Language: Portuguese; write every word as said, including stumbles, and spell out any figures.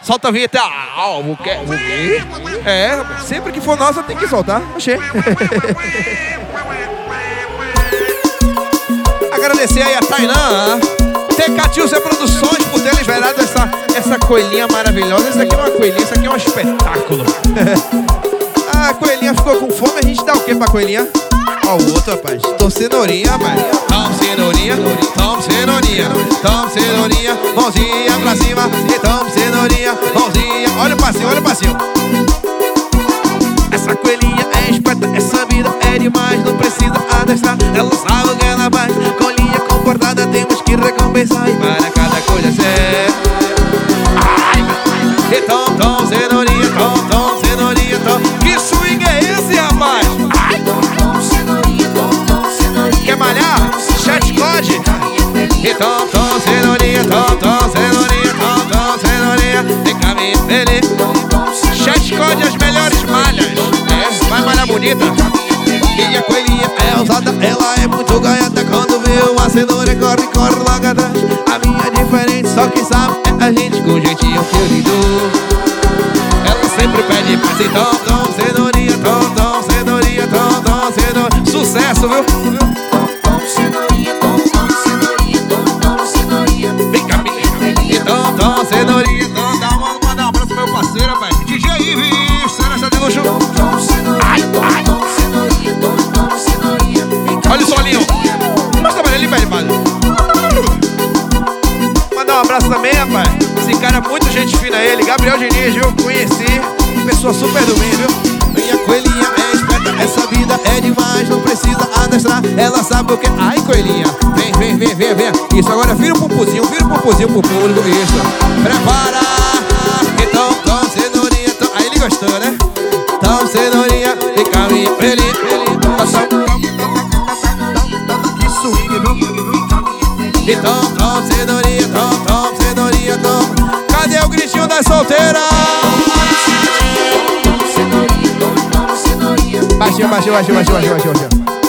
Solta a vinheta. Ah, o quê? O quê? É, rapaz, sempre que for nossa tem que soltar. Achei. Agradecer aí a Tainã, Tecatilce Produções por ter liberado essa, essa coelhinha maravilhosa. Essa aqui não é uma coelhinha, isso aqui é um espetáculo. A coelhinha ficou com fome, a gente dá o que pra coelhinha? Ó o outro, rapaz. Tô cenourinha, rapaz. Toma cenourinha, toma cenourinha, toma cenourinha, mãozinha pra cima. E toma cenourinha, mãozinha. Olha o passinho, olha o passinho. Essa coelhinha é esperta, essa vida é demais. Não precisa adestrar, ela sabe o que ela faz. Coelhinha comportada, temos que recompensar. E para cada coisa certa. E toma, toma cenourinha, toma, toma cenourinha, toma. Que swing é esse, rapaz? Ai. Quer malhar? Chat code. E toma, toma cenourinha, toma, toma cenourinha, toma, toma cenourinha. Vem cá, me feliz. Chat code as melhores malhas. É, vai malhar bonita. E a coelhinha é ousada, ela é muito gaiata. Quando vê uma cenoura, corre, corre logo atrás. A minha é diferente, só quem sabe é a gente com jeitinho que eu lhe dou. Ela sempre pede mais, então, tom, cenourinha, tom, tom, cenourinha, tom, tom, cenourinha. Sucesso, viu? Tom, cenourinha, tom, tom, cenourinha, tom, tom, cenourinha. Vem cá, menina. Tom, tom, cenourinha, tom, tom. Vamos mandar um abraço pro meu parceiro, rapaz. D J Ives, será de luxo? Tom, cenourinha, tom, cenourinha, tom, tom, cenourinha. Olha o solinho. Mostra pra ele, velho, padre. Mandar um abraço também, rapaz. Esse cara é muito gente fina, ele, Gabriel Diniz, viu? Conheci, pessoa super do bem, viu? Minha coelhinha é esperta, essa vida é demais. Não precisa adestrar, ela sabe o que. Ai, coelhinha, vem, vem, vem, vem, vem. Isso, agora vira o pumpuzinho, vira o pumpuzinho pro público. Isso, prepara. Então, tom, cenourinha, tom. Aí ele gostou, né? Tom, cenourinha, e caminho, ele, ele. Que swing, viu? Então, tom, cenourinha, tom, tom, cenourinha, tom. Cadê o gritinho das solteiras? Baixinho, baixinho, baixinho, baixinho, baixinho, baixinho.